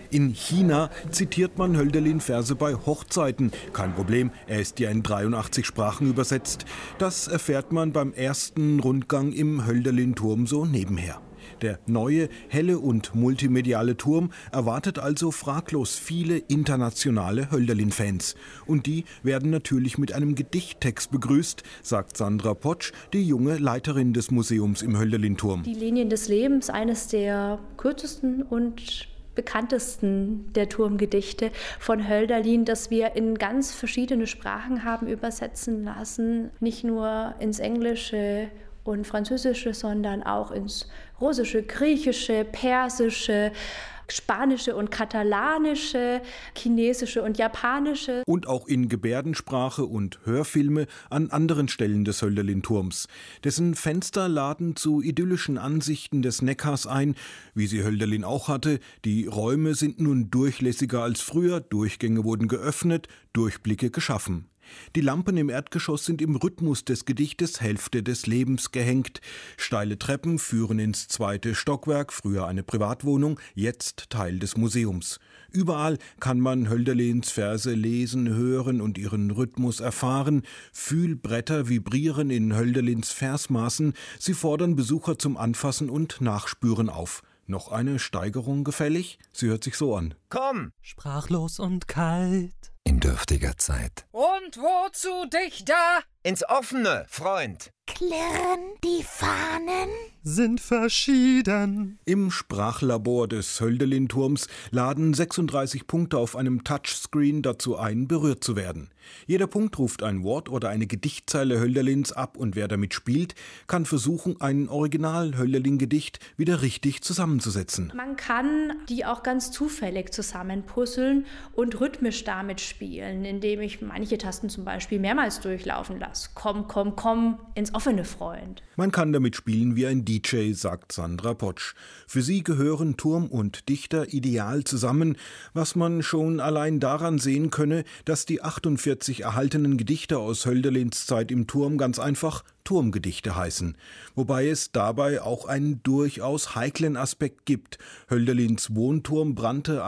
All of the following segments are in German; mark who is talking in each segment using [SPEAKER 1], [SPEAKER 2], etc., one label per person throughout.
[SPEAKER 1] In China zitiert man Hölderlin-Verse bei Hochzeiten. Kein Problem, er ist ja in 83 Sprachen übersetzt. Das erfährt man beim ersten Rundgang im Hölderlin-Turm so nebenher. Der neue, helle und multimediale Turm erwartet also fraglos viele internationale Hölderlin-Fans. Und die werden natürlich mit einem Gedichttext begrüßt, sagt Sandra Potsch, die junge Leiterin des Museums im Hölderlin-Turm.
[SPEAKER 2] Die Linien des Lebens, eines der kürzesten und bekanntesten der Turmgedichte von Hölderlin, das wir in ganz verschiedene Sprachen haben übersetzen lassen. Nicht nur ins Englische und Französische, sondern auch ins Russische, Griechische, Persische, Spanische und Katalanische, Chinesische und Japanische.
[SPEAKER 1] Und auch in Gebärdensprache und Hörfilme an anderen Stellen des Hölderlin-Turms. Dessen Fenster laden zu idyllischen Ansichten des Neckars ein, wie sie Hölderlin auch hatte. Die Räume sind nun durchlässiger als früher, Durchgänge wurden geöffnet, Durchblicke geschaffen. Die Lampen im Erdgeschoss sind im Rhythmus des Gedichtes Hälfte des Lebens gehängt. Steile Treppen führen ins zweite Stockwerk, früher eine Privatwohnung, jetzt Teil des Museums. Überall kann man Hölderlins Verse lesen, hören und ihren Rhythmus erfahren. Fühlbretter vibrieren in Hölderlins Versmaßen. Sie fordern Besucher zum Anfassen und Nachspüren auf. Noch eine Steigerung gefällig? Sie hört sich so an.
[SPEAKER 3] Komm!
[SPEAKER 4] Sprachlos und kalt.
[SPEAKER 5] In dürftiger Zeit.
[SPEAKER 3] Und wozu dich da? Ins Offene, Freund.
[SPEAKER 6] Klirren die Fahnen?
[SPEAKER 4] Sind verschieden.
[SPEAKER 1] Im Sprachlabor des Hölderlin-Turms laden 36 Punkte auf einem Touchscreen dazu ein, berührt zu werden. Jeder Punkt ruft ein Wort oder eine Gedichtzeile Hölderlins ab und wer damit spielt, kann versuchen, ein Original-Hölderlin-Gedicht wieder richtig zusammenzusetzen.
[SPEAKER 2] Man kann die auch ganz zufällig zusammenpuzzeln und rhythmisch damit spielen, indem ich manche Tasten zum Beispiel mehrmals durchlaufen lasse. Komm, komm, komm, ins offene Freund.
[SPEAKER 1] Man kann damit spielen wie ein DJ, sagt Sandra Potsch. Für sie gehören Turm und Dichter ideal zusammen, was man schon allein daran sehen könne, dass die 48 erhaltenen Gedichte aus Hölderlins Zeit im Turm ganz einfach Turmgedichte heißen, wobei es dabei auch einen durchaus heiklen Aspekt gibt. Hölderlins Wohnturm brannte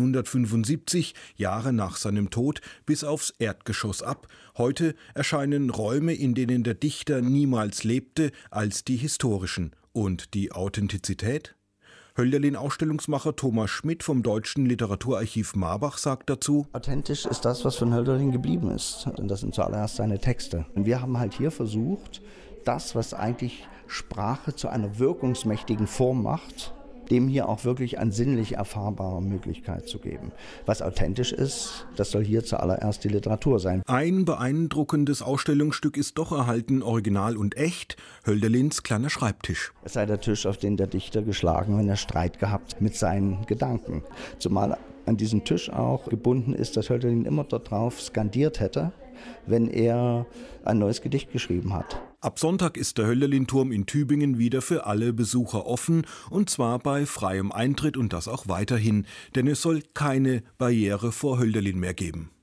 [SPEAKER 1] 1875, Jahre nach seinem Tod, bis aufs Erdgeschoss ab. Heute erscheinen Räume, in denen der Dichter niemals lebte, als die historischen. Und die Authentizität? Hölderlin-Ausstellungsmacher Thomas Schmidt vom Deutschen Literaturarchiv Marbach sagt dazu:
[SPEAKER 7] Authentisch ist das, was von Hölderlin geblieben ist. Und das sind zuallererst seine Texte. Und wir haben halt hier versucht, das, was eigentlich Sprache zu einer wirkungsmächtigen Form macht, dem hier auch wirklich eine sinnlich erfahrbare Möglichkeit zu geben. Was authentisch ist, das soll hier zuallererst die Literatur sein.
[SPEAKER 1] Ein beeindruckendes Ausstellungsstück ist doch erhalten, original und echt, Hölderlins kleiner Schreibtisch.
[SPEAKER 7] Es sei der Tisch, auf den der Dichter geschlagen, wenn er Streit gehabt mit seinen Gedanken. Zumal an diesen Tisch auch gebunden ist, dass Hölderlin immer dort drauf skandiert hätte, wenn er ein neues Gedicht geschrieben hat.
[SPEAKER 1] Ab Sonntag ist der Hölderlin-Turm in Tübingen wieder für alle Besucher offen, und zwar bei freiem Eintritt und das auch weiterhin, denn es soll keine Barriere vor Hölderlin mehr geben.